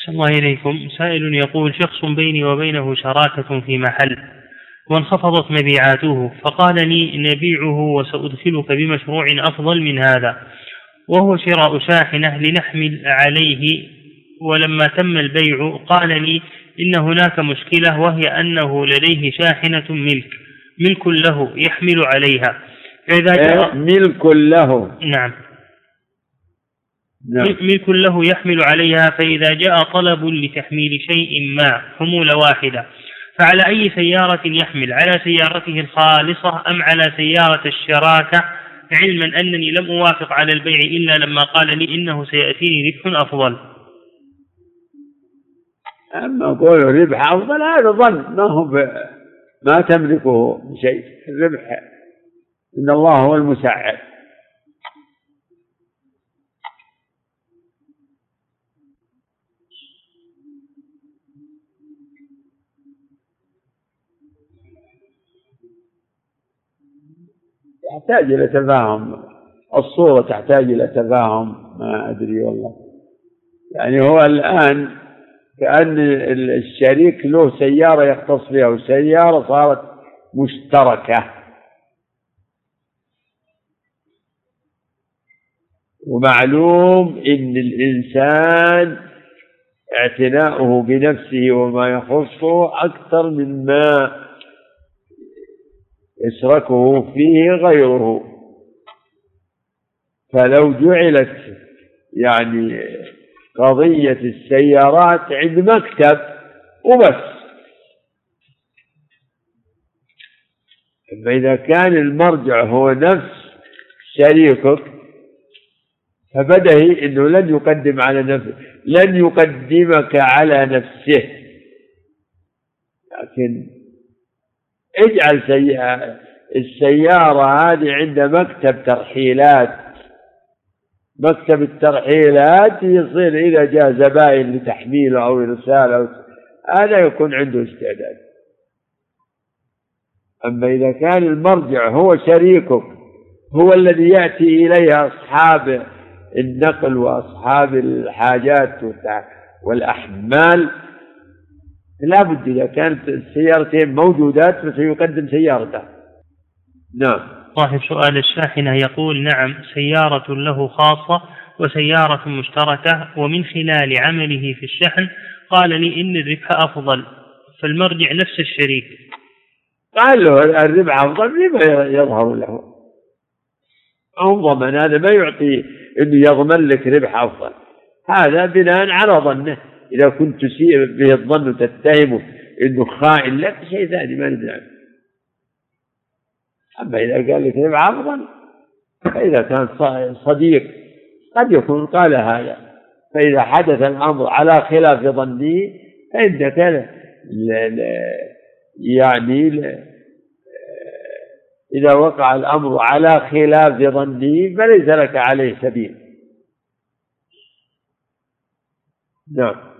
أحسن الله إليكم. سائل يقول: شخص بيني وبينه شراكة في محل وانخفضت مبيعاته، فقال لي: نبيعه وسأدخلك بمشروع أفضل من هذا، وهو شراء شاحنة لنحمل عليه. ولما تم البيع قال لي إن هناك مشكلة، وهي أنه لديه شاحنة ملك له يحمل عليها، فإذا جاء ملك له. نعم. ملك له يحمل عليها، فإذا جاء طلب لتحميل شيء ما حمولة واحدة، فعلى أي سيارة يحمل؟ على سيارته الخالصة أم على سيارة الشراكة؟ علما أنني لم أوافق على البيع إلا لما قال لي إنه سيأتيني ربح أفضل. أما قول ربح أفضل هذا ظن، ما تملكه شيء. الربح إن الله هو المسعر. يحتاج إلى تفاهم، الصورة تحتاج إلى تفاهم، ما أدري والله. يعني هو الآن كأن الشريك له سيارة يختص بها، وسيارة صارت مشتركة، ومعلوم إن الإنسان اعتناؤه بنفسه وما يخصه أكثر مما يشركه فيه غيره. فلو جعلت يعني قضية السيارات عند مكتب وبس، فإذا كان المرجع هو نفس شريكك فبدهي أنه لن يقدم على نفسه، لن يقدمك على نفسه. لكن اجعل السيارة هذه عند مكتب ترحيلات، مكتب الترحيلات يصير إذا جاء زبائن لتحميله أو إرساله هذا يكون عنده استعداد. أما إذا كان المرجع هو شريكك، هو الذي يأتي إليه أصحاب النقل وأصحاب الحاجات والأحمال، لا بد إذا كانت السيارتين موجودات فسيقدم سيارته. نعم. صاحب سؤال الشاحنة يقول: نعم، سيارة له خاصة وسيارة مشتركة، ومن خلال عمله في الشحن قال لي إن الربح أفضل، فالمرجع نفس الشريك. قال له الربح أفضل لما يظهر له، هو ضمن، هذا ما يعطي إنه يضمن لك ربح أفضل، هذا بناء على ظنه. إذا كنت تسيء به الظن وتتهمه إنه خائن لك شيء ثاني ما ندري عنه. أما إذا قال لك ربح أفضل، فإذا كان صديق قد يكون قال هذا، فإذا حدث الأمر على خلاف ظنه فإنك يعني إذا وقع الأمر على خلاف ظنه فليس لك عليه سبيل. نعم.